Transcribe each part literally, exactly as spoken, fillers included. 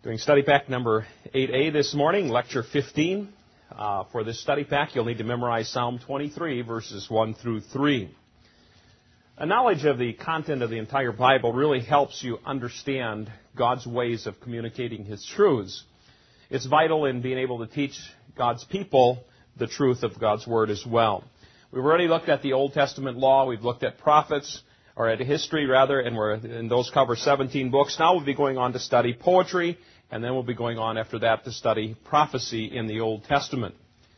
Doing study pack number eight A this morning, lecture fifteen. Uh, for this study pack, you'll need to memorize Psalm twenty-three, verses one through three. A knowledge of the content of the entire Bible really helps you understand God's ways of communicating His truths. It's vital in being able to teach God's people the truth of God's Word as well. We've already looked at the Old Testament law. We've looked at prophets, or at history rather, and we're, and those cover seventeen books. Now we'll be going on to study poetry, and then we'll be going on after that to study prophecy in the Old Testament.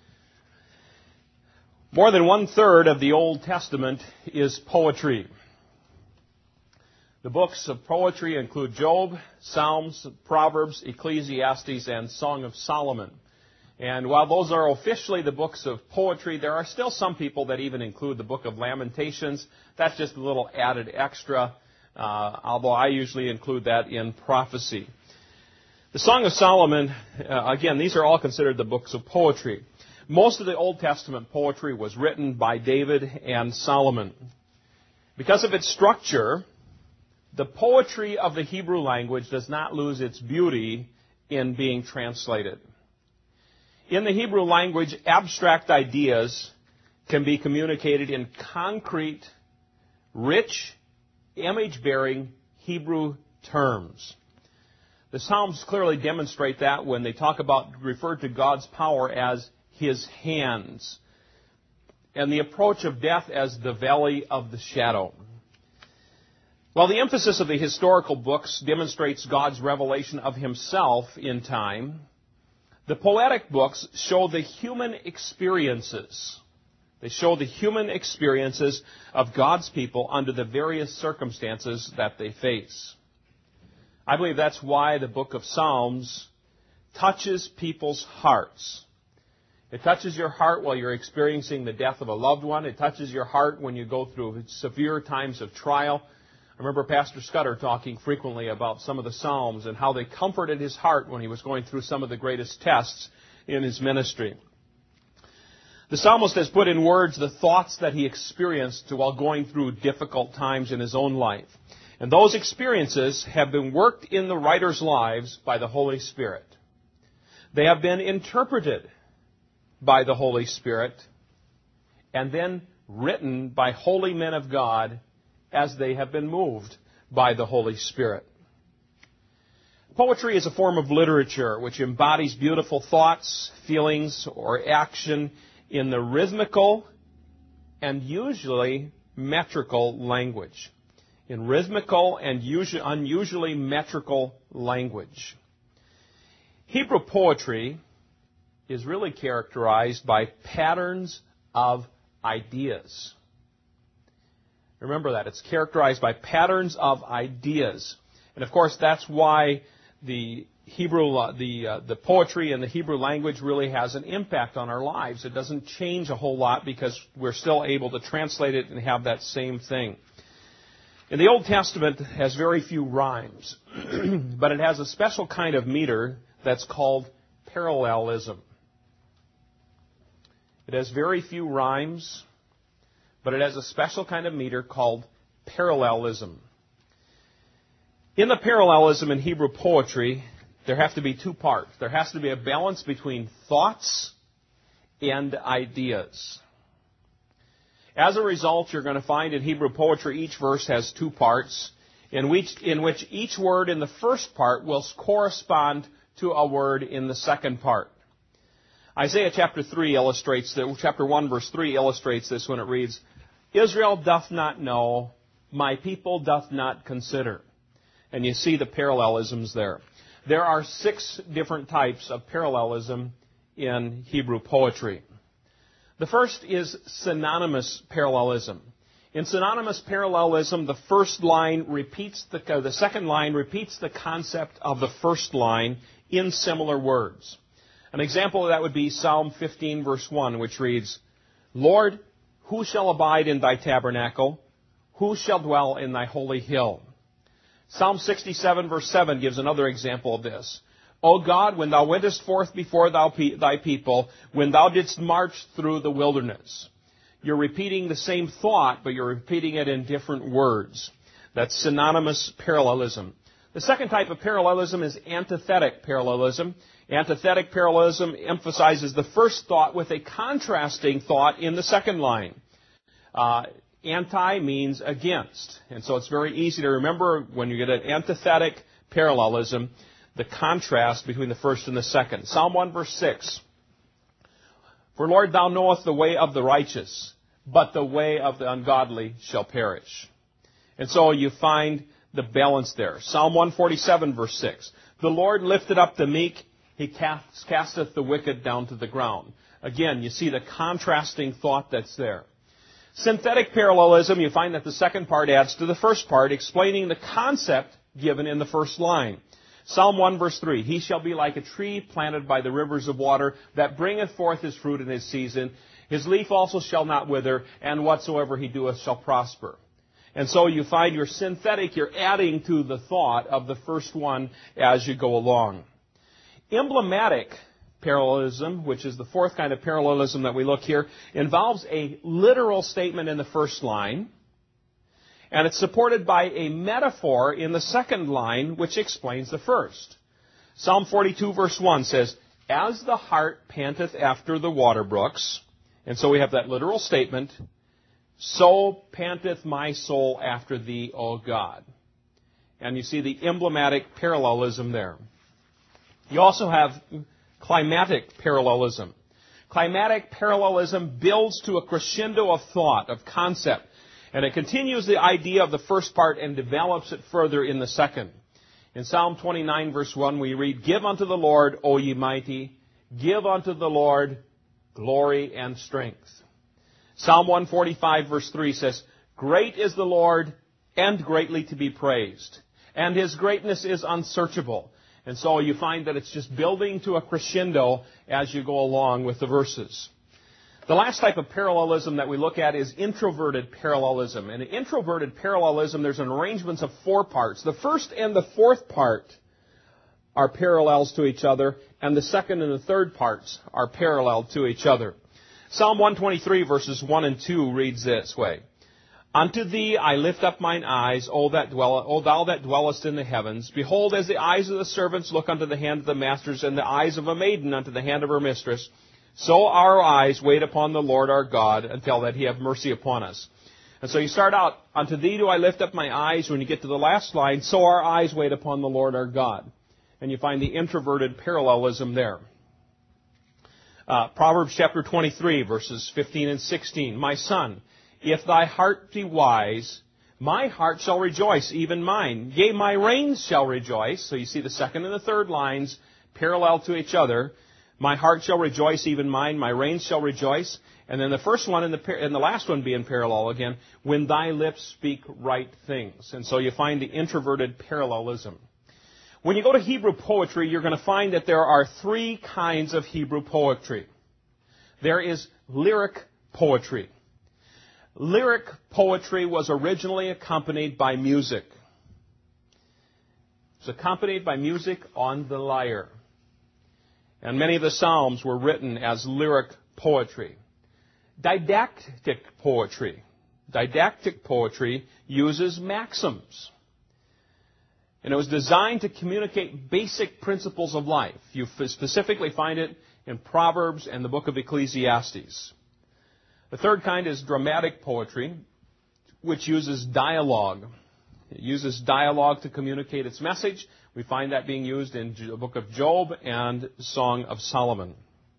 More than one-third of the Old Testament is poetry. The books of poetry include Job, Psalms, Proverbs, Ecclesiastes, and Song of Solomon. And while those are officially the books of poetry, there are still some people that even include the book of Lamentations. That's just a little added extra, uh, although I usually include that in prophecy. The Song of Solomon, uh, again, these are all considered the books of poetry. Most of the Old Testament poetry was written by David and Solomon. Because of its structure, the poetry of the Hebrew language does not lose its beauty in being translated. In the Hebrew language, abstract ideas can be communicated in concrete, rich, image-bearing Hebrew terms. The Psalms clearly demonstrate that when they talk about, refer to God's power as His hands, and the approach of death as the valley of the shadow. While the emphasis of the historical books demonstrates God's revelation of Himself in time, the poetic books show the human experiences. They show the human experiences of God's people under the various circumstances that they face. I believe that's why the book of Psalms touches people's hearts. It touches your heart while you're experiencing the death of a loved one. It touches your heart when you go through severe times of trial. I remember Pastor Scudder talking frequently about some of the Psalms and how they comforted his heart when he was going through some of the greatest tests in his ministry. The psalmist has put in words the thoughts that he experienced while going through difficult times in his own life. And those experiences have been worked in the writers' lives by the Holy Spirit. They have been interpreted by the Holy Spirit and then written by holy men of God as they have been moved by the Holy Spirit. Poetry is a form of literature which embodies beautiful thoughts, feelings, or action in the rhythmical and usually metrical language. In rhythmical and usually, unusually metrical language. Hebrew poetry is really characterized by patterns of ideas. Remember that. It's characterized by patterns of ideas. And of course, that's why the Hebrew, the, uh, the poetry in the Hebrew language really has an impact on our lives. It doesn't change a whole lot because we're still able to translate it and have that same thing. In the Old Testament, it has very few rhymes, but it has a special kind of meter that's called parallelism. It has very few rhymes, but it has a special kind of meter called parallelism. In the parallelism in Hebrew poetry, there have to be two parts. There has to be a balance between thoughts and ideas. As a result, you're going to find in Hebrew poetry each verse has two parts, in which, in which each word in the first part will correspond to a word in the second part. Isaiah chapter three illustrates that, chapter one verse three illustrates this when it reads, Israel doth not know, my people doth not consider. And you see the parallelisms there. There are six different types of parallelism in Hebrew poetry. The first is synonymous parallelism. In synonymous parallelism, the first line repeats the, uh, the second line repeats the concept of the first line in similar words. An example of that would be Psalm fifteen, verse one, which reads, Lord, who shall abide in thy tabernacle? Who shall dwell in thy holy hill? Psalm sixty-seven, verse seven gives another example of this. O God, when thou wentest forth before thou pe- thy people, when thou didst march through the wilderness. You're repeating the same thought, but you're repeating it in different words. That's synonymous parallelism. The second type of parallelism is antithetic parallelism. Antithetic parallelism emphasizes the first thought with a contrasting thought in the second line. Uh, anti means against. And so it's very easy to remember when you get an antithetic parallelism, the contrast between the first and the second. Psalm one verse six. For Lord, thou knowest the way of the righteous, but the way of the ungodly shall perish. And so you find the balance there. Psalm one forty-seven verse six. The Lord lifted up the meek, he cast, casteth the wicked down to the ground. Again, you see the contrasting thought that's there. Synthetic parallelism, you find that the second part adds to the first part, explaining the concept given in the first line. Psalm one verse three, he shall be like a tree planted by the rivers of water that bringeth forth his fruit in his season. His leaf also shall not wither, and whatsoever he doeth shall prosper. And so you find you're synthetic, you're adding to the thought of the first one as you go along. Emblematic parallelism, which is the fourth kind of parallelism that we look here, involves a literal statement in the first line, and it's supported by a metaphor in the second line, which explains the first. Psalm forty-two verse one says, as the hart panteth after the water brooks, and so we have that literal statement, so panteth my soul after thee, O God. And you see the emblematic parallelism there. You also have climatic parallelism. Climatic parallelism builds to a crescendo of thought, of concept, and it continues the idea of the first part and develops it further in the second. In Psalm twenty-nine verse one we read, give unto the Lord, O ye mighty, give unto the Lord glory and strength. Psalm one forty-five verse three says, great is the Lord and greatly to be praised, and his greatness is unsearchable. And so you find that it's just building to a crescendo as you go along with the verses. The last type of parallelism that we look at is introverted parallelism. And in introverted parallelism, there's an arrangement of four parts. The first and the fourth part are parallels to each other, and the second and the third parts are parallel to each other. Psalm one twenty-three verses one and two reads this way. Unto thee I lift up mine eyes, O that dwell, O thou that dwellest in the heavens. Behold, as the eyes of the servants look unto the hand of the masters, and the eyes of a maiden unto the hand of her mistress, so our eyes wait upon the Lord our God, until that he have mercy upon us. And so you start out, unto thee do I lift up my eyes. When you get to the last line, so our eyes wait upon the Lord our God. And you find the introverted parallelism there. Uh, Proverbs chapter twenty-three, verses fifteen and sixteen. My son, if thy heart be wise, my heart shall rejoice, even mine. Yea, my reins shall rejoice. So you see the second and the third lines parallel to each other. My heart shall rejoice, even mine. My reins shall rejoice. And then the first one and the, and the last one being parallel again. When thy lips speak right things. And so you find the introverted parallelism. When you go to Hebrew poetry, you're going to find that there are three kinds of Hebrew poetry. There is lyric poetry. Lyric poetry was originally accompanied by music. It was accompanied by music on the lyre. And many of the Psalms were written as lyric poetry. Didactic poetry. Didactic poetry uses maxims. And it was designed to communicate basic principles of life. You specifically find it in Proverbs and the book of Ecclesiastes. The third kind is dramatic poetry, which uses dialogue. It uses dialogue to communicate its message. We find that being used in the book of Job and Song of Solomon.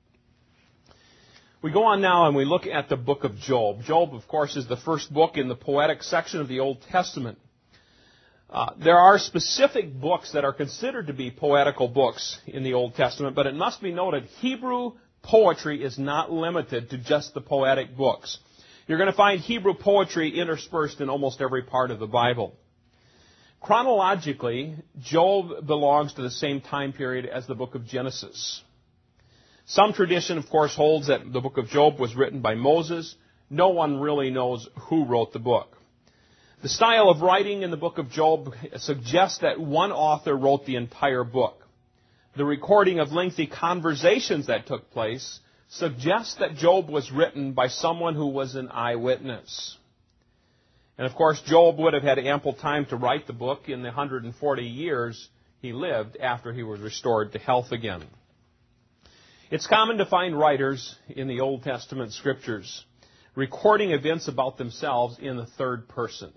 We go on now and we look at the book of Job. Job, of course, is the first book in the poetic section of the Old Testament. Uh, there are specific books that are considered to be poetical books in the Old Testament, but it must be noted, Hebrew poetry is not limited to just the poetic books. You're going to find Hebrew poetry interspersed in almost every part of the Bible. Chronologically, Job belongs to the same time period as the book of Genesis. Some tradition, of course, holds that the book of Job was written by Moses. No one really knows who wrote the book. The style of writing in the book of Job suggests that one author wrote the entire book. The recording of lengthy conversations that took place suggests that Job was written by someone who was an eyewitness. And of course, Job would have had ample time to write the book in the one hundred forty years he lived after he was restored to health again. It's common to find writers in the Old Testament scriptures recording events about themselves in the third person.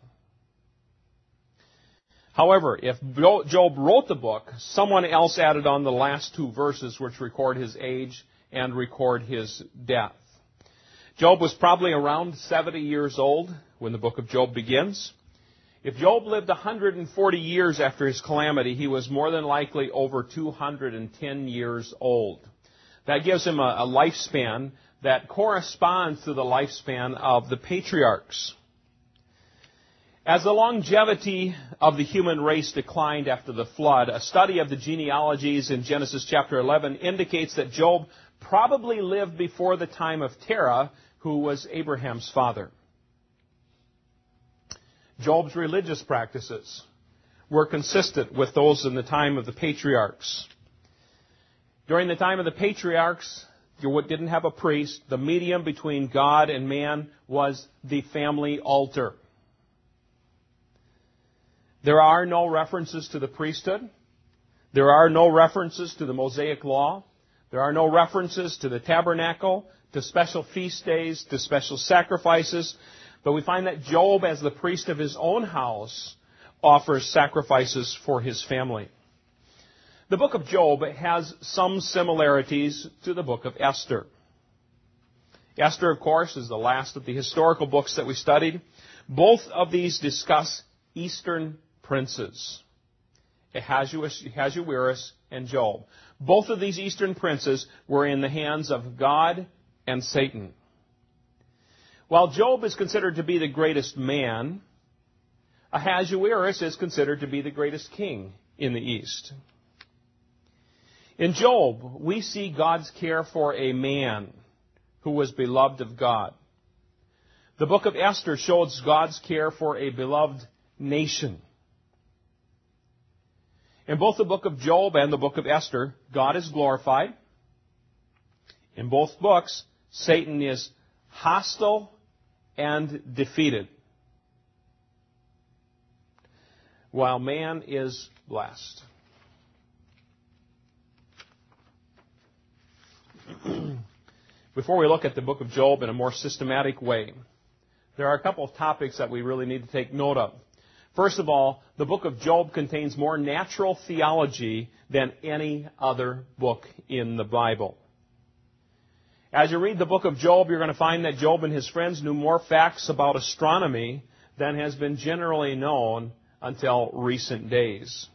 However, if Job wrote the book, someone else added on the last two verses which record his age and record his death. Job was probably around seventy years old when the book of Job begins. If Job lived one hundred forty years after his calamity, he was more than likely over two hundred ten years old. That gives him a, a lifespan that corresponds to the lifespan of the patriarchs. As the longevity of the human race declined after the flood, a study of the genealogies in Genesis chapter eleven indicates that Job probably lived before the time of Terah, who was Abraham's father. Job's religious practices were consistent with those in the time of the patriarchs. During the time of the patriarchs, you didn't have a priest. The medium between God and man was the family altar. There are no references to the priesthood. There are no references to the Mosaic law. There are no references to the tabernacle, to special feast days, to special sacrifices. But we find that Job, as the priest of his own house, offers sacrifices for his family. The book of Job has some similarities to the book of Esther. Esther, of course, is the last of the historical books that we studied. Both of these discuss Eastern princes, Ahasuerus and Job. Both of these Eastern princes were in the hands of God and Satan. While Job is considered to be the greatest man, Ahasuerus is considered to be the greatest king in the East. In Job, we see God's care for a man who was beloved of God. The book of Esther shows God's care for a beloved nation. In both the book of Job and the book of Esther, God is glorified. In both books, Satan is hostile and defeated, while man is blessed. Before we look at the book of Job in a more systematic way, there are a couple of topics that we really need to take note of. First of all, the book of Job contains more natural theology than any other book in the Bible. As you read the book of Job, you're going to find that Job and his friends knew more facts about astronomy than has been generally known until recent days.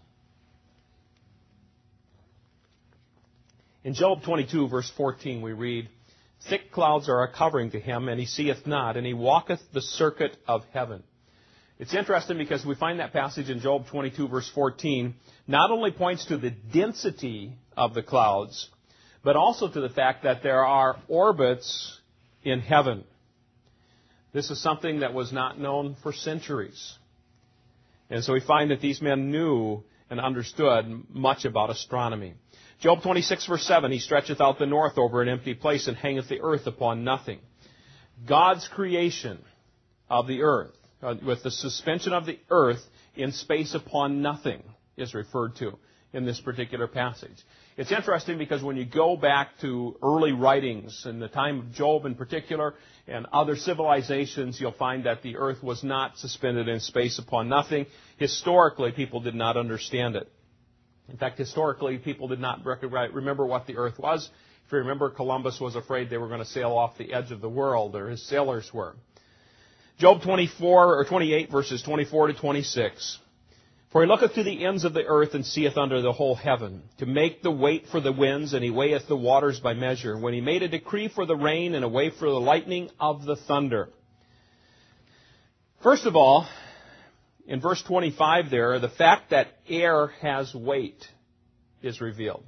In Job twenty-two, verse fourteen, we read, "Thick clouds are a covering to him, and he seeth not, and he walketh the circuit of heaven." It's interesting because we find that passage in Job twenty-two, verse fourteen, not only points to the density of the clouds, but also to the fact that there are orbits in heaven. This is something that was not known for centuries. And so we find that these men knew and understood much about astronomy. Job twenty-six, verse seven, "He stretcheth out the north over an empty place, and hangeth the earth upon nothing." God's creation of the earth, uh, with the suspension of the earth in space upon nothing, is referred to in this particular passage. It's interesting because when you go back to early writings, in the time of Job in particular, and other civilizations, you'll find that the earth was not suspended in space upon nothing. Historically, people did not understand it. In fact, historically, people did not remember what the earth was. If you remember, Columbus was afraid they were going to sail off the edge of the world, or his sailors were. Job twenty-four or twenty-eight, verses twenty-four to twenty-six. "For he looketh to the ends of the earth, and seeth under the whole heaven, to make the weight for the winds, and he weigheth the waters by measure, when he made a decree for the rain, and a way for the lightning of the thunder." First of all, in verse twenty-five there, the fact that air has weight is revealed.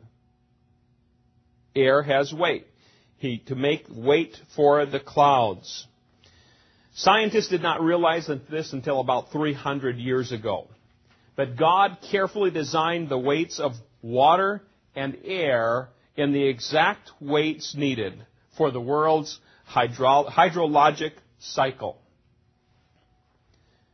Air has weight. He, to make weight for the clouds. Scientists did not realize this until about three hundred years ago. But God carefully designed the weights of water and air in the exact weights needed for the world's hydro- hydrologic cycle.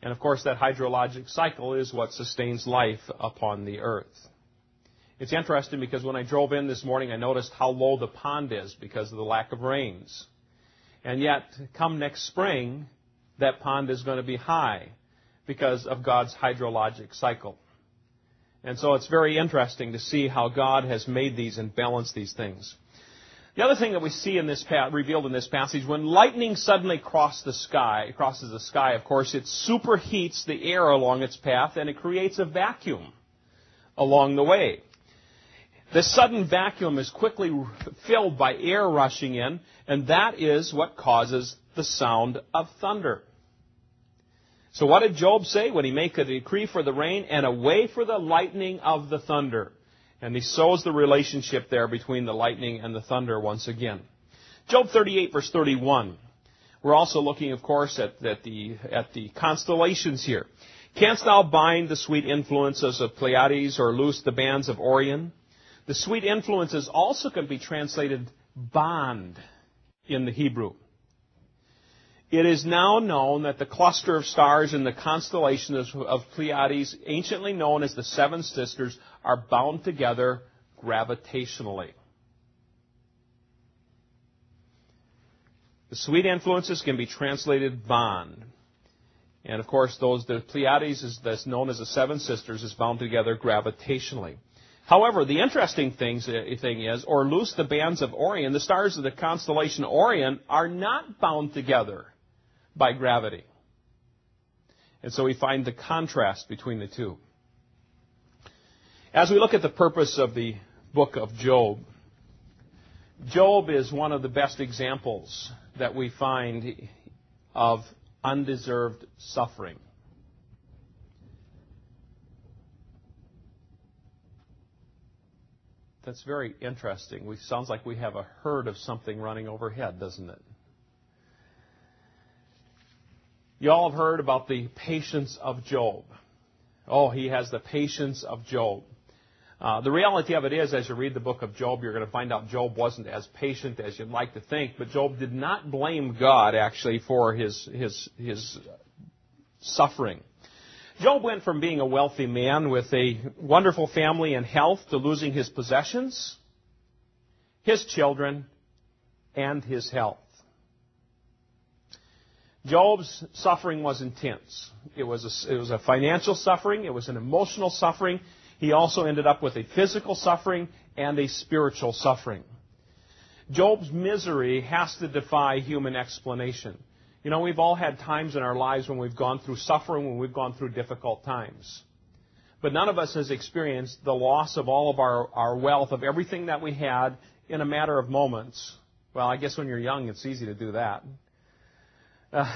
And of course, that hydrologic cycle is what sustains life upon the earth. It's interesting because when I drove in this morning, I noticed how low the pond is because of the lack of rains. And yet, come next spring, that pond is going to be high because of God's hydrologic cycle. And so it's very interesting to see how God has made these and balanced these things. The other thing that we see in this revealed in this passage, when lightning suddenly crosses the sky, crosses the sky, of course, it superheats the air along its path and it creates a vacuum along the way. This sudden vacuum is quickly filled by air rushing in, and that is what causes the sound of thunder. So what did Job say when he made a decree for the rain and away for the lightning of the thunder? And he shows the relationship there between the lightning and the thunder once again. Job thirty-eight, verse thirty-one. We're also looking, of course, at, at, the, at the constellations here. Canst thou bind the sweet influences of Pleiades or loose the bands of Orion? The sweet influences also can be translated bond in the Hebrew. It is now known that the cluster of stars in the constellation of Pleiades, anciently known as the Seven Sisters, are bound together gravitationally. The sweet influences can be translated bond. And of course, those the Pleiades, is, that's known as the Seven Sisters, is bound together gravitationally. However, the interesting thing, thing is, or loose the bands of Orion, the stars of the constellation Orion are not bound together by gravity. And so we find the contrast between the two. As we look at the purpose of the book of Job, Job is one of the best examples that we find of undeserved suffering. That's very interesting. It sounds like we have a herd of something running overhead, doesn't it? You all have heard about the patience of Job. Oh, he has the patience of Job. Uh, the reality of it is, as you read the book of Job, you're going to find out Job wasn't as patient as you'd like to think, but Job did not blame God, actually, for his, his, his suffering. Job went from being a wealthy man with a wonderful family and health to losing his possessions, his children, and his health. Job's suffering was intense. It was a, it was a financial suffering. It was an emotional suffering. He also ended up with a physical suffering and a spiritual suffering. Job's misery has to defy human explanation. You know, we've all had times in our lives when we've gone through suffering, when we've gone through difficult times. But none of us has experienced the loss of all of our, our wealth, of everything that we had in a matter of moments. Well, I guess when you're young, it's easy to do that. Uh,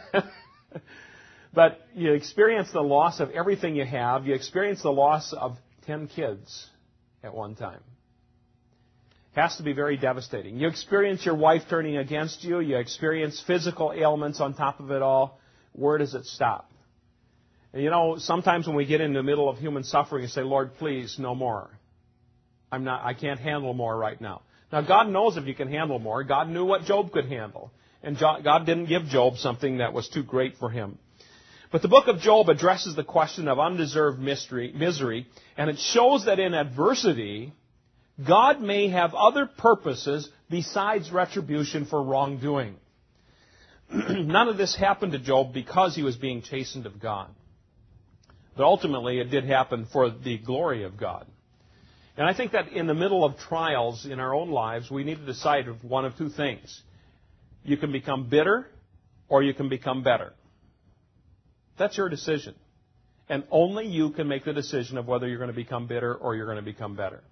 but you experience the loss of everything you have. You experience the loss of ten kids at one time. Has to be very devastating. You experience your wife turning against you. You experience physical ailments on top of it all. Where does it stop? And you know, sometimes when we get in the middle of human suffering, you say, Lord, please, no more. I'm not, I can't handle more right now. Now, God knows if you can handle more. God knew what Job could handle. And God didn't give Job something that was too great for him. But the book of Job addresses the question of undeserved mystery, misery, and it shows that in adversity, God may have other purposes besides retribution for wrongdoing. None of this happened to Job because he was being chastened of God. But ultimately, it did happen for the glory of God. And I think that in the middle of trials in our own lives, we need to decide one of two things. You can become bitter, or you can become better. That's your decision. And only you can make the decision of whether you're going to become bitter or you're going to become better.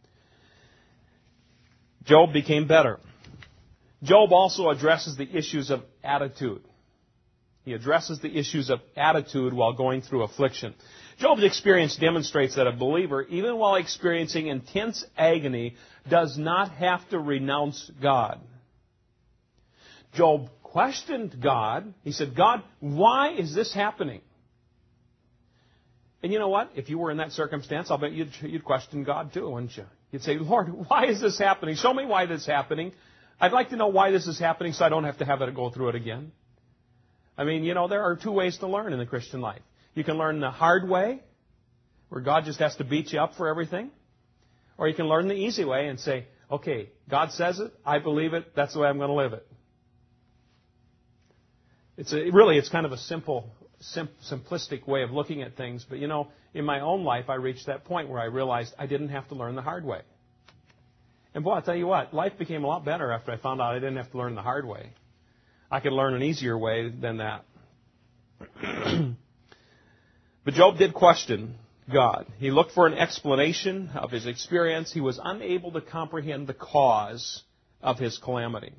Job became better. Job also addresses the issues of attitude. He addresses the issues of attitude while going through affliction. Job's experience demonstrates that a believer, even while experiencing intense agony, does not have to renounce God. Job questioned God. He said, God, why is this happening? And you know what? If you were in that circumstance, I'll bet you'd, you'd question God too, wouldn't you? You'd say, Lord, why is this happening? Show me why this is happening. I'd like to know why this is happening so I don't have to have it go through it again. I mean, you know, there are two ways to learn in the Christian life. You can learn the hard way, where God just has to beat you up for everything. Or you can learn the easy way and say, okay, God says it, I believe it, that's the way I'm going to live it. It's a, really, it's kind of a simple, sim, simplistic way of looking at things. But, you know, in my own life, I reached that point where I realized I didn't have to learn the hard way. And boy, I'll tell you what, life became a lot better after I found out I didn't have to learn the hard way. I could learn an easier way than that. But Job did question God. He looked for an explanation of his experience. He was unable to comprehend the cause of his calamity.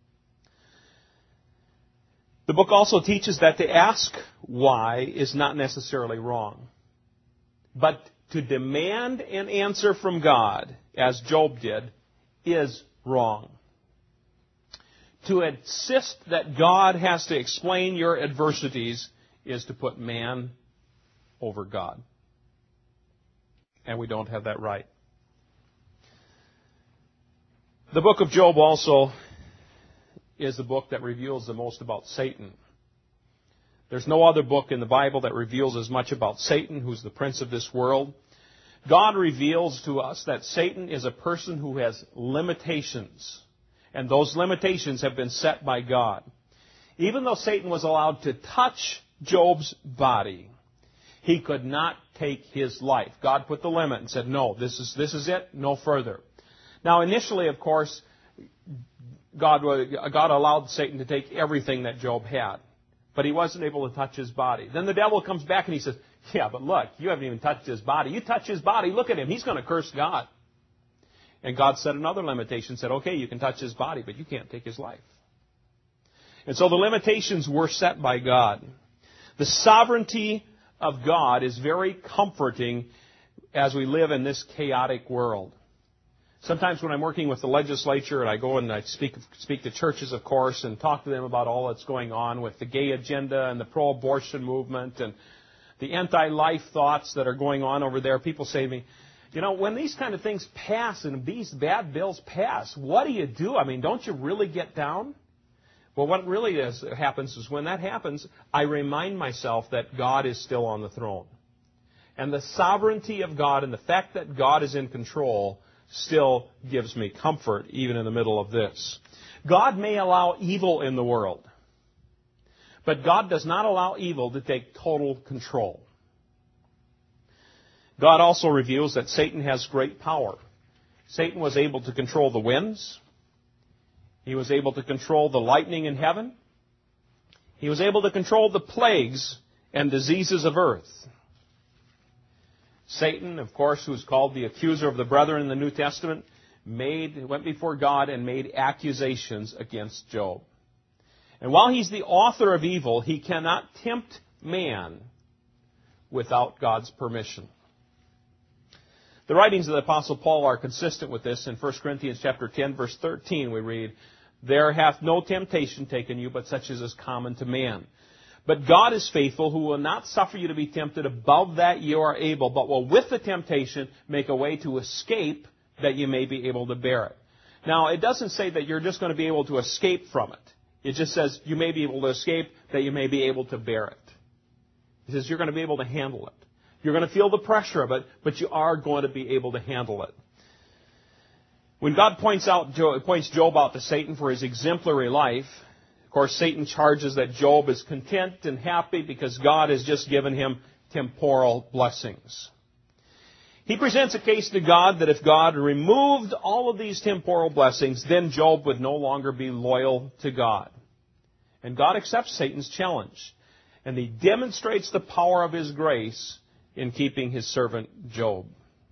The book also teaches that to ask why is not necessarily wrong. But to demand an answer from God, as Job did, is wrong. To insist that God has to explain your adversities is to put man over God. And we don't have that right. The book of Job also is the book that reveals the most about Satan. There's no other book in the Bible that reveals as much about Satan, who's the prince of this world. God reveals to us that Satan is a person who has limitations. And those limitations have been set by God. Even though Satan was allowed to touch Job's body, he could not take his life. God put the limit and said, no, this is, this is it, no further. Now, initially, of course, God, God allowed Satan to take everything that Job had. But he wasn't able to touch his body. Then the devil comes back and he says, yeah, but look, you haven't even touched his body. You touch his body, look at him. He's going to curse God. And God set another limitation, said, okay, you can touch his body, but you can't take his life. And so the limitations were set by God. The sovereignty of God is very comforting as we live in this chaotic world. Sometimes when I'm working with the legislature and I go and I speak, speak to churches, of course, and talk to them about all that's going on with the gay agenda and the pro-abortion movement and the anti-life thoughts that are going on over there, people say to me, you know, when these kind of things pass and these bad bills pass, what do you do? I mean, don't you really get down? Well, what really is, happens is when that happens, I remind myself that God is still on the throne. And the sovereignty of God and the fact that God is in control still gives me comfort even in the middle of this. God may allow evil in the world, but God does not allow evil to take total control. God also reveals that Satan has great power. Satan was able to control the winds. He was able to control the lightning in heaven. He was able to control the plagues and diseases of earth. Satan, of course, who is called the accuser of the brethren in the New Testament, made, went before God and made accusations against Job. And while he's the author of evil, he cannot tempt man without God's permission. The writings of the Apostle Paul are consistent with this. In First Corinthians chapter ten, verse thirteen, we read, "There hath no temptation taken you, but such as is common to man. But God is faithful, who will not suffer you to be tempted above that you are able, but will with the temptation make a way to escape, that you may be able to bear it." Now, it doesn't say that you're just going to be able to escape from it. It just says you may be able to escape, that you may be able to bear it. It says you're going to be able to handle it. You're going to feel the pressure of it, but you are going to be able to handle it. When God points out, points Job out to Satan for his exemplary life, of course, Satan charges that Job is content and happy because God has just given him temporal blessings. He presents a case to God that if God removed all of these temporal blessings, then Job would no longer be loyal to God. And God accepts Satan's challenge. And he demonstrates the power of his grace in keeping his servant Job.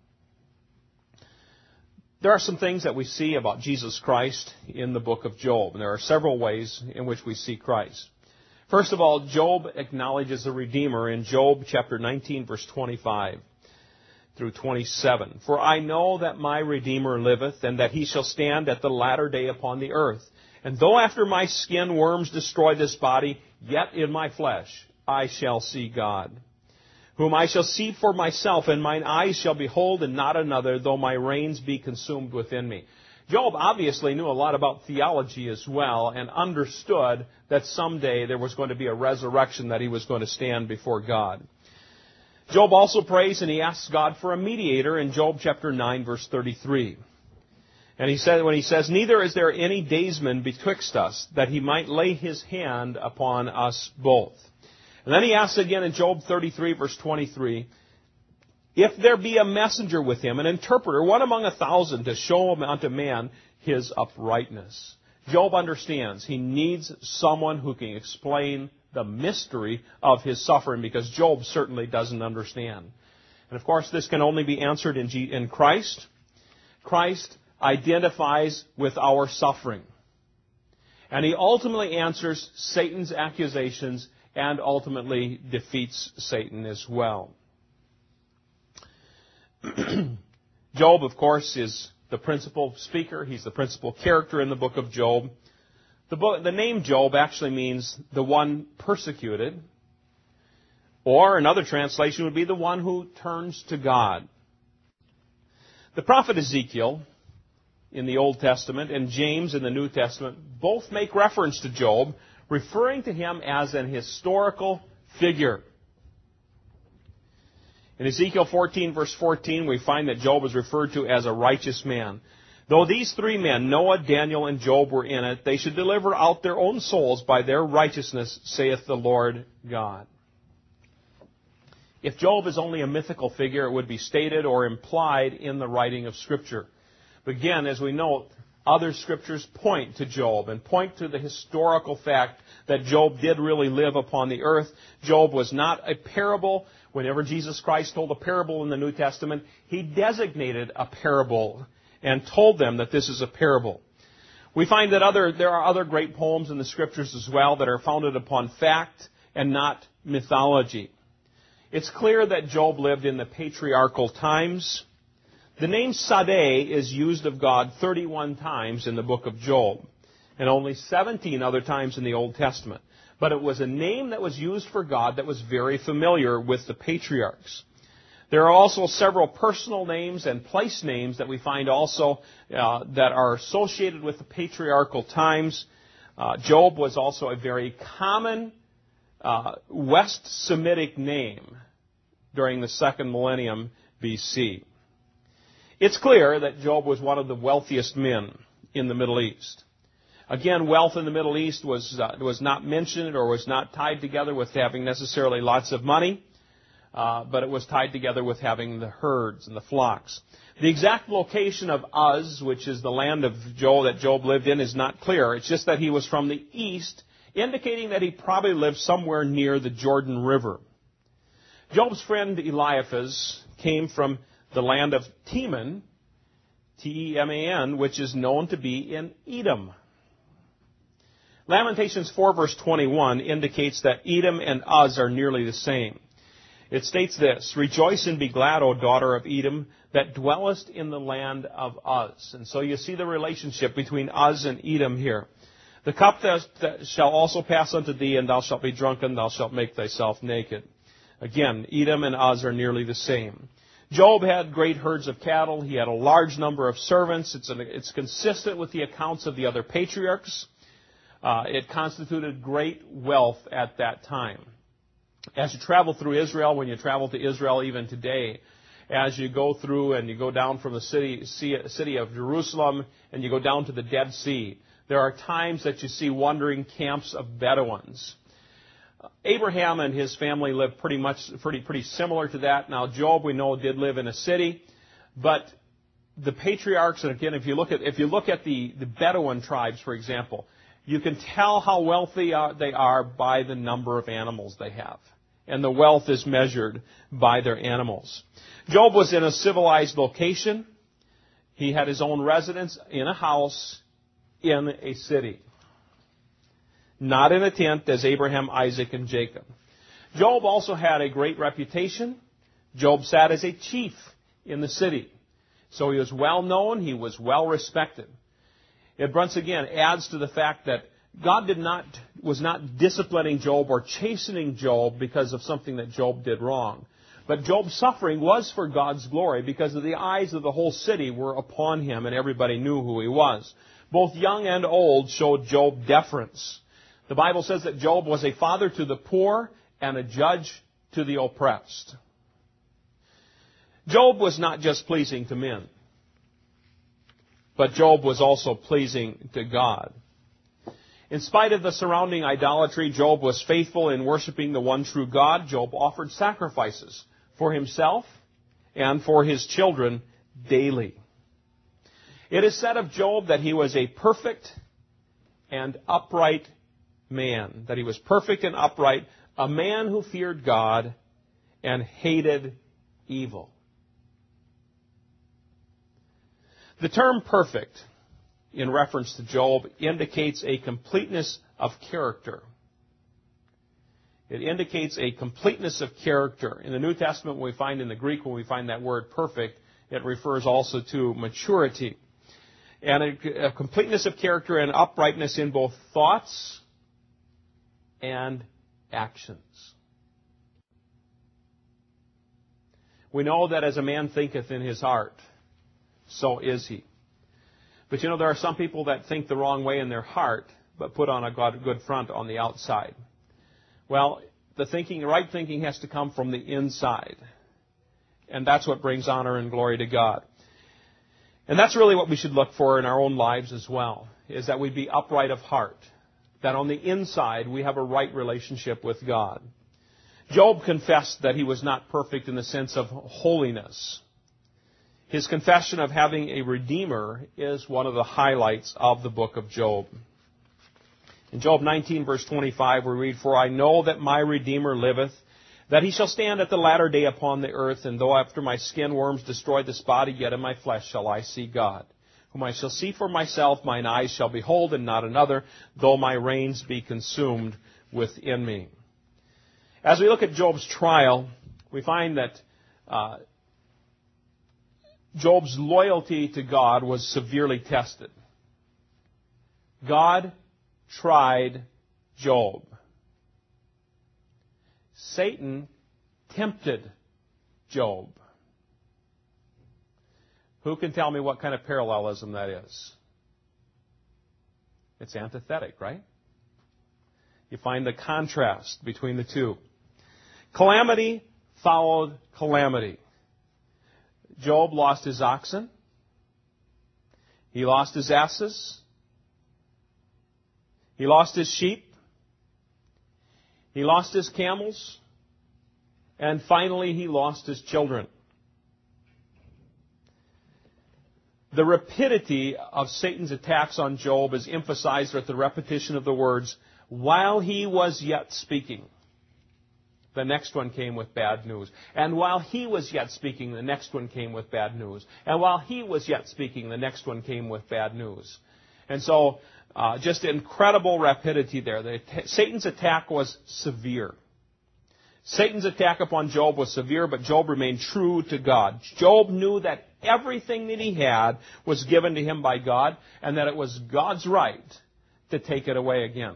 There are some things that we see about Jesus Christ in the book of Job. And there are several ways in which we see Christ. First of all, Job acknowledges the Redeemer in Job chapter nineteen, verse twenty-five through twenty-seven. "For I know that my Redeemer liveth, and that he shall stand at the latter day upon the earth. And though after my skin worms destroy this body, yet in my flesh I shall see God, whom I shall see for myself, and mine eyes shall behold, and not another, though my reins be consumed within me." Job obviously knew a lot about theology as well and understood that someday there was going to be a resurrection, that he was going to stand before God. Job also prays and he asks God for a mediator in Job chapter nine, verse thirty-three. And he said, when he says, "Neither is there any daysman betwixt us, that he might lay his hand upon us both." And then he asks again in Job thirty-three, verse twenty-three, "If there be a messenger with him, an interpreter, one among a thousand, to show him unto man his uprightness." Job understands he needs someone who can explain the mystery of his suffering, because Job certainly doesn't understand. And of course, this can only be answered in, G- in Christ. Christ identifies with our suffering. And he ultimately answers Satan's accusations and ultimately defeats Satan as well. Job, of course, is the principal speaker. He's the principal character in the book of Job. The, book, the name Job actually means the one persecuted, or another translation would be the one who turns to God. The prophet Ezekiel in the Old Testament and James in the New Testament both make reference to Job, referring to him as an historical figure. In Ezekiel fourteen, verse fourteen, we find that Job is referred to as a righteous man. "Though these three men, Noah, Daniel, and Job, were in it, they should deliver out their own souls by their righteousness, saith the Lord God." If Job is only a mythical figure, it would be stated or implied in the writing of Scripture. But again, as we note, other Scriptures point to Job and point to the historical fact that Job did really live upon the earth. Job was not a parable. Whenever Jesus Christ told a parable in the New Testament, he designated a parable and told them that this is a parable. We find that other there are other great poems in the Scriptures as well that are founded upon fact and not mythology. It's clear that Job lived in the patriarchal times. The name Sadeh is used of God thirty-one times in the book of Job, and only seventeen other times in the Old Testament. But it was a name that was used for God that was very familiar with the patriarchs. There are also several personal names and place names that we find also uh, that are associated with the patriarchal times. Uh, Job was also a very common uh, West Semitic name during the second millennium B C. It's clear that Job was one of the wealthiest men in the Middle East. Again, wealth in the Middle East was uh, was not mentioned or was not tied together with having necessarily lots of money, uh, but it was tied together with having the herds and the flocks. The exact location of Uz, which is the land of Job that Job lived in, is not clear. It's just that he was from the east, indicating that he probably lived somewhere near the Jordan River. Job's friend Eliphaz came from the land of Teman, T E M A N, which is known to be in Edom. Lamentations four, verse twenty-one indicates that Edom and Uz are nearly the same. It states this: "Rejoice and be glad, O daughter of Edom, that dwellest in the land of Uz." And so you see the relationship between Uz and Edom here. "The cup that, that shall also pass unto thee, and thou shalt be drunken, thou shalt make thyself naked." Again, Edom and Uz are nearly the same. Job had great herds of cattle. He had a large number of servants. It's, an, it's consistent with the accounts of the other patriarchs. Uh, it constituted great wealth at that time. As you travel through Israel, when you travel to Israel even today, as you go through and you go down from the city, city of Jerusalem and you go down to the Dead Sea, there are times that you see wandering camps of Bedouins. Abraham and his family lived pretty much, pretty, pretty similar to that. Now, Job, we know, did live in a city, but the patriarchs, and again, if you look at, if you look at the, the Bedouin tribes, for example, you can tell how wealthy they are by the number of animals they have. And the wealth is measured by their animals. Job was in a civilized location. He had his own residence in a house in a city. Not in a tent as Abraham, Isaac, and Jacob. Job also had a great reputation. Job sat as a chief in the city. So he was well known. He was well respected. It once again adds to the fact that God did not, was not disciplining Job or chastening Job because of something that Job did wrong. But Job's suffering was for God's glory because the eyes of the whole city were upon him and everybody knew who he was. Both young and old showed Job deference. The Bible says that Job was a father to the poor and a judge to the oppressed. Job was not just pleasing to men, but Job was also pleasing to God. In spite of the surrounding idolatry, Job was faithful in worshiping the one true God. Job offered sacrifices for himself and for his children daily. It is said of Job that he was a perfect and upright man, that he was perfect and upright, a man who feared God and hated evil. The term perfect, in reference to Job, indicates a completeness of character. It indicates a completeness of character. In the New Testament, we find in the Greek, when we find that word perfect, it refers also to maturity. And a, a completeness of character and uprightness in both thoughts and actions. We know that as a man thinketh in his heart, so is he. But you know, there are some people that think the wrong way in their heart, but put on a good front on the outside. Well, the thinking, the right thinking has to come from the inside. And that's what brings honor and glory to God. And that's really what we should look for in our own lives as well, is that we be upright of heart. That on the inside we have a right relationship with God. Job confessed that he was not perfect in the sense of holiness. His confession of having a Redeemer is one of the highlights of the book of Job. In Job nineteen, verse twenty-five, we read, "For I know that my Redeemer liveth, that he shall stand at the latter day upon the earth, and though after my skin worms destroy this body, yet in my flesh shall I see God. Whom I shall see for myself, mine eyes shall behold, and not another, though my reins be consumed within me." As we look at Job's trial, we find that uh, Job's loyalty to God was severely tested. God tried Job. Satan tempted Job. Who can tell me what kind of parallelism that is? It's antithetic, right? You find the contrast between the two. Calamity followed calamity. Job lost his oxen. He lost his asses. He lost his sheep. He lost his camels. And finally, he lost his children. The rapidity of Satan's attacks on Job is emphasized with the repetition of the words, "while he was yet speaking." The next one came with bad news. And while he was yet speaking, the next one came with bad news. And while he was yet speaking, the next one came with bad news. And so, uh, just incredible rapidity there. The, Satan's attack was severe. Satan's attack upon Job was severe, but Job remained true to God. Job knew that everything that he had was given to him by God, and that it was God's right to take it away again.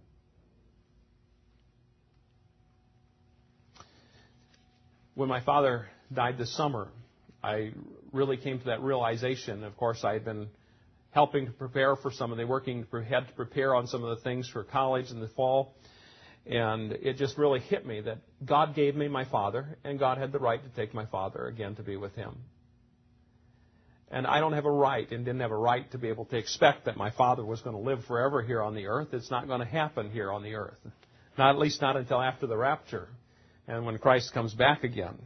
When my father died this summer, I really came to that realization. Of course, I had been helping to prepare for some of the working, had to prepare on some of the things for college in the fall. And it just really hit me that God gave me my father, and God had the right to take my father again to be with him. And I don't have a right, and didn't have a right to be able to expect that my father was going to live forever here on the earth. It's not going to happen here on the earth. Not, at least not until after the rapture, and when Christ comes back again.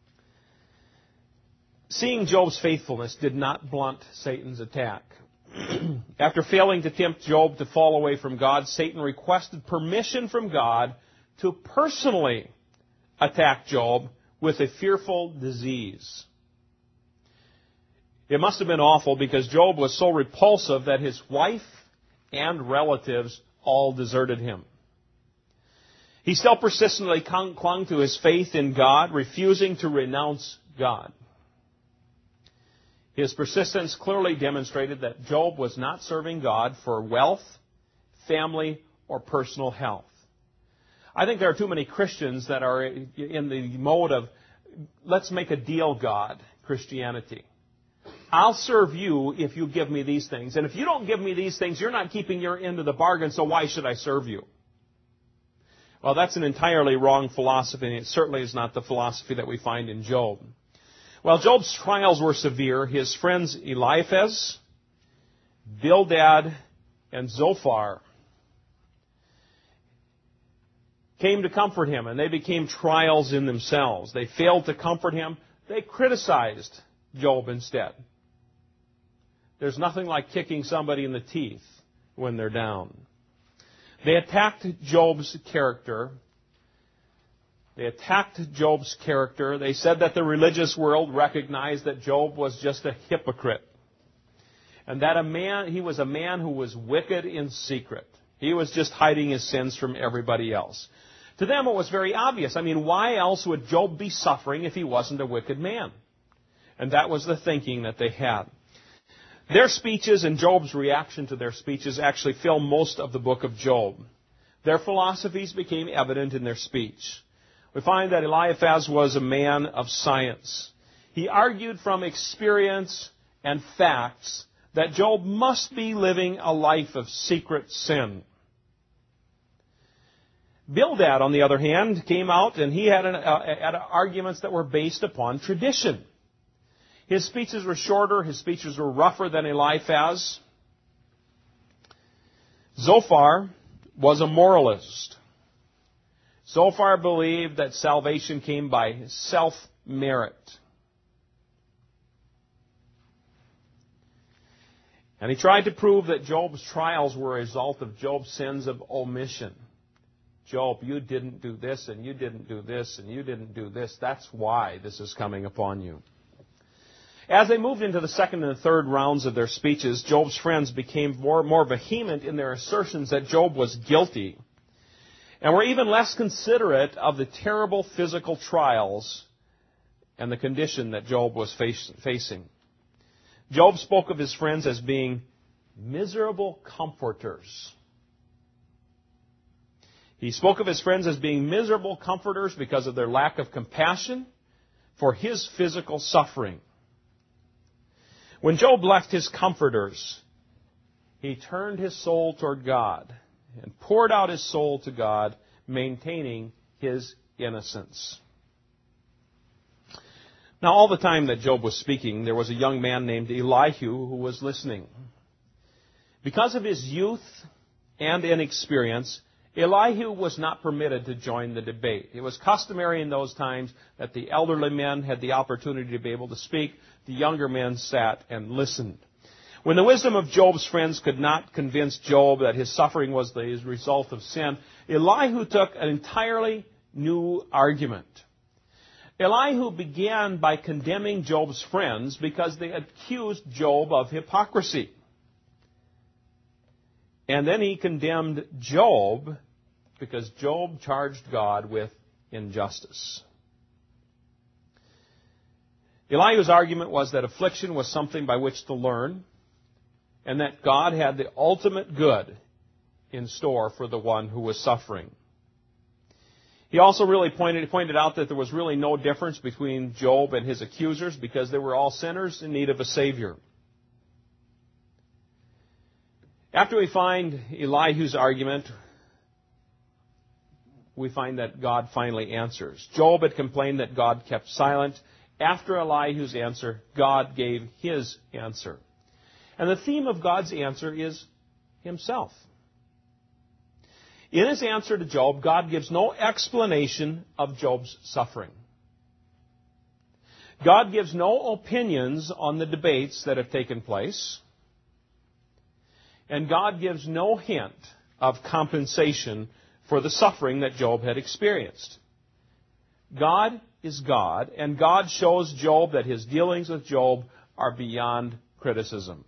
Seeing Job's faithfulness did not blunt Satan's attack. After failing to tempt Job to fall away from God, Satan requested permission from God to personally attack Job with a fearful disease. It must have been awful because Job was so repulsive that his wife and relatives all deserted him. He still persistently clung to his faith in God, refusing to renounce God. His persistence clearly demonstrated that Job was not serving God for wealth, family, or personal health. I think there are too many Christians that are in the mode of let's make a deal, God, Christianity. I'll serve you if you give me these things. And if you don't give me these things, you're not keeping your end of the bargain, so why should I serve you? Well, that's an entirely wrong philosophy, and it certainly is not the philosophy that we find in Job. Well, Job's trials were severe. His friends Eliphaz, Bildad, and Zophar came to comfort him, and they became trials in themselves. They failed to comfort him. They criticized Job instead. There's nothing like kicking somebody in the teeth when they're down. They attacked Job's character. They attacked Job's character. They said that the religious world recognized that Job was just a hypocrite. And that a man, he was a man who was wicked in secret. He was just hiding his sins from everybody else. To them it was very obvious. I mean, why else would Job be suffering if he wasn't a wicked man? And that was the thinking that they had. Their speeches and Job's reaction to their speeches actually fill most of the book of Job. Their philosophies became evident in their speech. We find that Eliphaz was a man of science. He argued from experience and facts that Job must be living a life of secret sin. Bildad, on the other hand, came out and he had, an, uh, had arguments that were based upon tradition. His speeches were shorter. His speeches were rougher than Eliphaz. Zophar was a moralist. Zophar believed that salvation came by self-merit. And he tried to prove that Job's trials were a result of Job's sins of omission. Job, you didn't do this, and you didn't do this, and you didn't do this. That's why this is coming upon you. As they moved into the second and third rounds of their speeches, Job's friends became more, more vehement in their assertions that Job was guilty, and were even less considerate of the terrible physical trials and the condition that Job was face, facing. Job spoke of his friends as being miserable comforters. He spoke of his friends as being miserable comforters because of their lack of compassion for his physical suffering. When Job left his comforters, he turned his soul toward God and poured out his soul to God, maintaining his innocence. Now, all the time that Job was speaking, there was a young man named Elihu who was listening. Because of his youth and inexperience, Elihu was not permitted to join the debate. It was customary in those times that the elderly men had the opportunity to be able to speak. The younger men sat and listened. When the wisdom of Job's friends could not convince Job that his suffering was the result of sin, Elihu took an entirely new argument. Elihu began by condemning Job's friends because they accused Job of hypocrisy. And then he condemned Job because Job charged God with injustice. Elihu's argument was that affliction was something by which to learn, and that God had the ultimate good in store for the one who was suffering. He also really pointed, pointed out that there was really no difference between Job and his accusers because they were all sinners in need of a Savior. After we find Elihu's argument, we find that God finally answers. Job had complained that God kept silent. After Elihu's answer, God gave his answer. And the theme of God's answer is himself. In his answer to Job, God gives no explanation of Job's suffering. God gives no opinions on the debates that have taken place. And God gives no hint of compensation for the suffering that Job had experienced. God is God, and God shows Job that his dealings with Job are beyond criticism.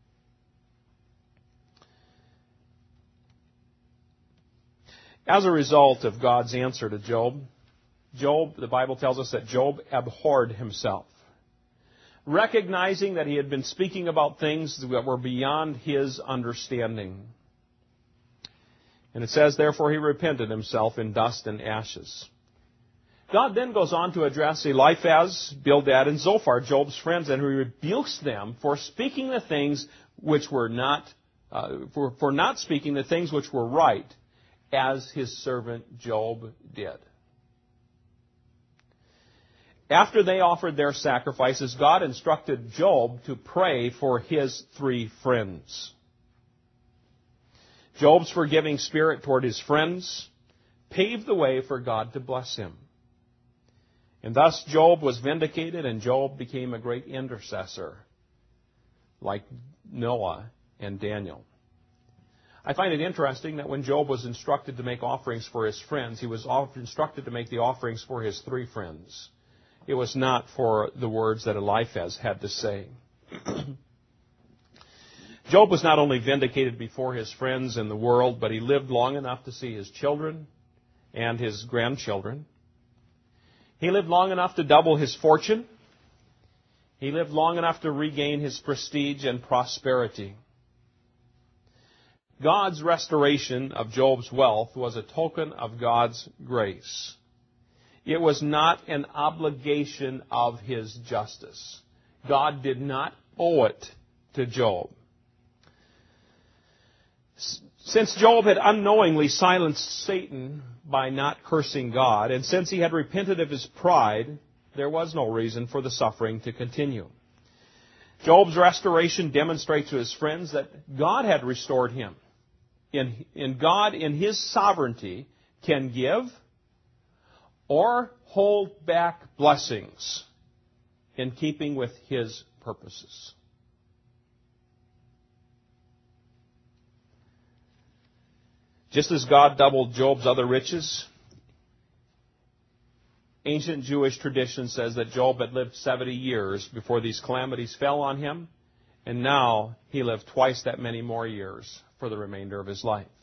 As a result of God's answer to Job, Job, the Bible tells us that Job abhorred himself, recognizing that he had been speaking about things that were beyond his understanding. And it says, therefore he repented himself in dust and ashes. God then goes on to address Eliphaz, Bildad, and Zophar, Job's friends, and he rebukes them for speaking the things which were not, uh, for, for not speaking the things which were right, as his servant Job did. After they offered their sacrifices, God instructed Job to pray for his three friends. Job's forgiving spirit toward his friends paved the way for God to bless him. And thus Job was vindicated, and Job became a great intercessor, like Noah and Daniel. I find it interesting that when Job was instructed to make offerings for his friends, he was instructed to make the offerings for his three friends. It was not for the words that Eliphaz had to say. Job was not only vindicated before his friends and the world, but he lived long enough to see his children and his grandchildren. He lived long enough to double his fortune. He lived long enough to regain his prestige and prosperity. God's restoration of Job's wealth was a token of God's grace. It was not an obligation of his justice. God did not owe it to Job. Since Job had unknowingly silenced Satan by not cursing God, and since he had repented of his pride, there was no reason for the suffering to continue. Job's restoration demonstrates to his friends that God had restored him. In, in God, in his sovereignty, can give or hold back blessings in keeping with his purposes. Just as God doubled Job's other riches, ancient Jewish tradition says that Job had lived seventy years before these calamities fell on him, and now he lived twice that many more years for the remainder of his life.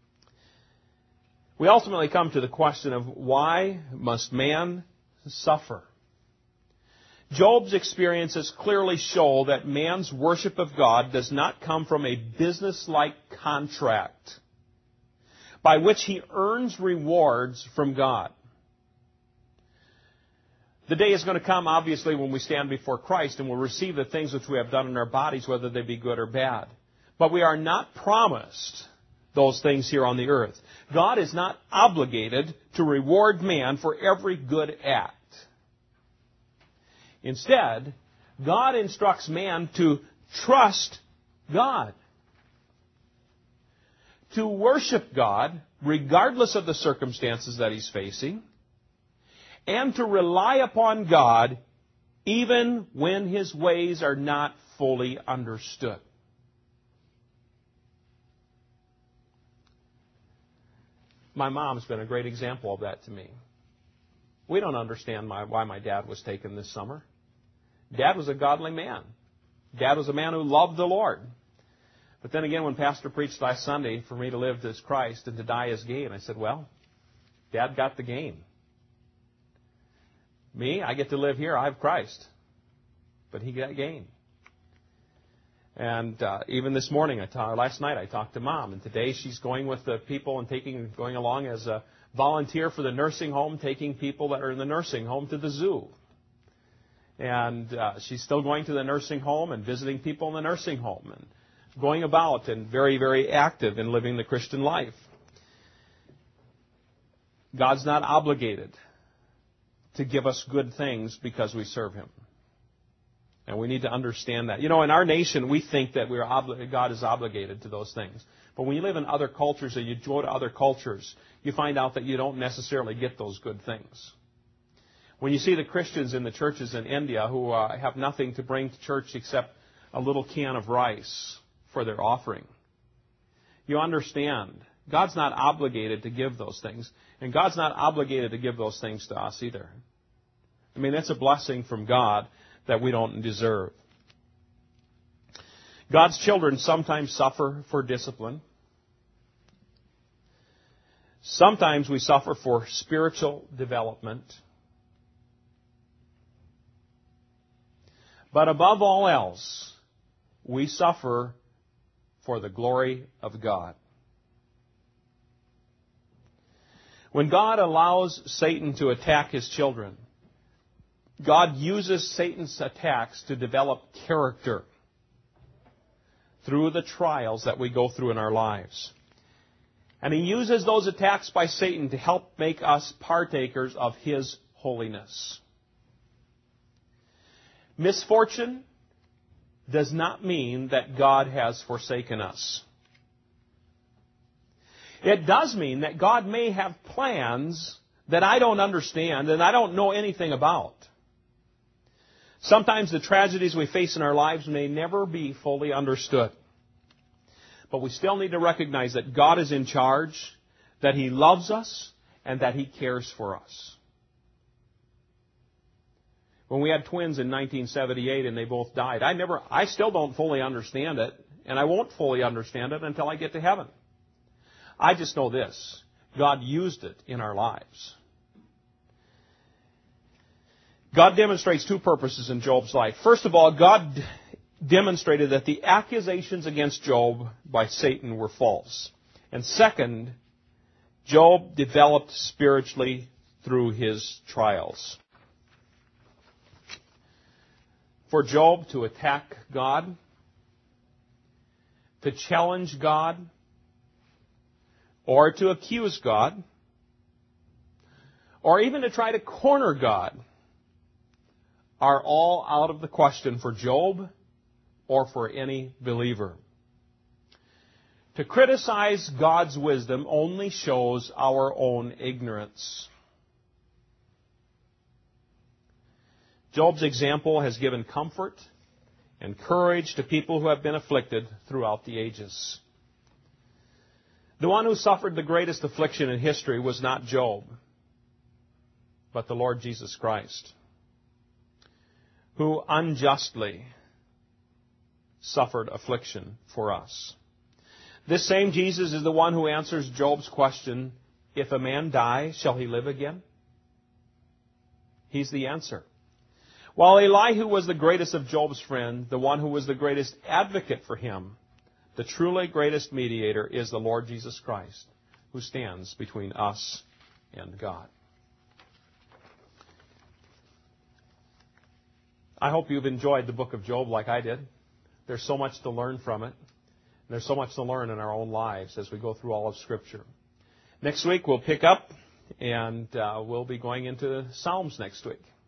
We ultimately come to the question of why must man suffer? Job's experiences clearly show that man's worship of God does not come from a business-like contract by which he earns rewards from God. The day is going to come, obviously, when we stand before Christ and will receive the things which we have done in our bodies, whether they be good or bad. But we are not promised those things here on the earth. God is not obligated to reward man for every good act. Instead, God instructs man to trust God, to worship God regardless of the circumstances that he's facing, and to rely upon God even when his ways are not fully understood. My mom's been a great example of that to me. We don't understand my, why my dad was taken this summer. Dad was a godly man. Dad was a man who loved the Lord. But then again, when Pastor preached last Sunday for me to live as Christ and to die as gain, I said, well, Dad got the gain. Me, I get to live here. I have Christ. But he got gain. And uh, even this morning, I ta- last night, I talked to Mom. And today she's going with the people and taking, going along as a volunteer for the nursing home, taking people that are in the nursing home to the zoo. And uh, she's still going to the nursing home and visiting people in the nursing home and going about and very, very active in living the Christian life. God's not obligated to give us good things because we serve him. And we need to understand that. You know, in our nation, we think that we're obli- God is obligated to those things. But when you live in other cultures or you go to other cultures, you find out that you don't necessarily get those good things. When you see the Christians in the churches in India who uh, have nothing to bring to church except a little can of rice for their offering, you understand God's not obligated to give those things. And God's not obligated to give those things to us either. I mean, that's a blessing from God that we don't deserve. God's children sometimes suffer for discipline. Sometimes we suffer for spiritual development. But above all else, we suffer for the glory of God. When God allows Satan to attack His children, God uses Satan's attacks to develop character through the trials that we go through in our lives. And He uses those attacks by Satan to help make us partakers of His holiness. Misfortune does not mean that God has forsaken us. It does mean that God may have plans that I don't understand and I don't know anything about. Sometimes the tragedies we face in our lives may never be fully understood. But we still need to recognize that God is in charge, that He loves us, and that He cares for us. When we had twins in nineteen seventy-eight and they both died, I never, I still don't fully understand it, and I won't fully understand it until I get to heaven. I just know this: God used it in our lives. God demonstrates two purposes in Job's life. First of all, God demonstrated that the accusations against Job by Satan were false. And second, Job developed spiritually through his trials. For Job to attack God, to challenge God, or to accuse God, or even to try to corner God, are all out of the question for Job or for any believer. To criticize God's wisdom only shows our own ignorance. Job's example has given comfort and courage to people who have been afflicted throughout the ages. The one who suffered the greatest affliction in history was not Job, but the Lord Jesus Christ, who unjustly suffered affliction for us. This same Jesus is the one who answers Job's question, if a man die, shall he live again? He's the answer. While Elihu was the greatest of Job's friends, the one who was the greatest advocate for him, the truly greatest mediator is the Lord Jesus Christ, who stands between us and God. I hope you've enjoyed the book of Job like I did. There's so much to learn from it. There's so much to learn in our own lives as we go through all of Scripture. Next week we'll pick up and uh, we'll be going into Psalms next week.